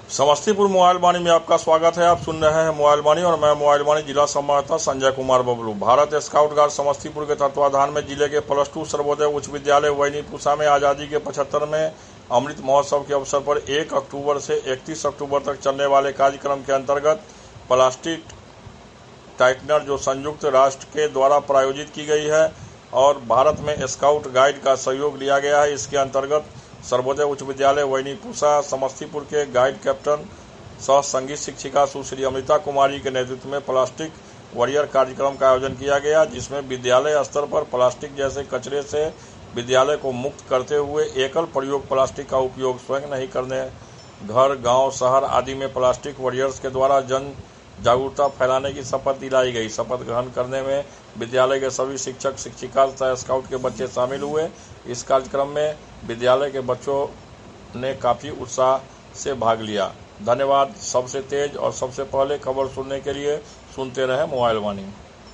Samastipur mobile वाणी में आपका स्वागत है। आप सुन रहे हैं मोबाइल वाणी और मैं मोबाइल वाणी जिला संवाददाता संजय कुमार बबलू। भारत स्काउट गार्ड समस्तीपुर के तत्वाधान में जिले के +2 सर्वोदय उच्च विद्यालय वैनीपुसा में आज़ादी के 75वें अमृत महोत्सव के अवसर पर 1 अक्टूबर से 31 अक्टूबर तक चलने वाले कार्यक्रम के अंतर्गत प्लास्टिक टाइटनर जो संयुक्त राष्ट्र के द्वारा प्रायोजित की गई है और भारत में स्काउट गाइड का सहयोग लिया गया है। इसके अंतर्गत सर्वोदय उच्च विद्यालय वैनीपुसा समस्तीपुर के गाइड कैप्टन सह संगीत शिक्षिका सुश्री अमृता कुमारी के नेतृत्व में प्लास्टिक वॉरियर कार्यक्रम का आयोजन किया गया, जिसमें विद्यालय स्तर पर प्लास्टिक जैसे कचरे से विद्यालय को मुक्त करते हुए एकल प्रयोग प्लास्टिक का उपयोग स्वयं नहीं करने, घर, गांव, शहर आदि में प्लास्टिक वॉरियर्स के द्वारा जन जागरूकता फैलाने की शपथ दिलाई गई। शपथ ग्रहण करने में विद्यालय के सभी शिक्षक शिक्षिका तथा स्काउट के बच्चे शामिल हुए। इस कार्यक्रम में विद्यालय के बच्चों ने काफी उत्साह से भाग लिया। धन्यवाद। सबसे तेज और सबसे पहले खबर सुनने के लिए सुनते रहें मोबाइल वाणी।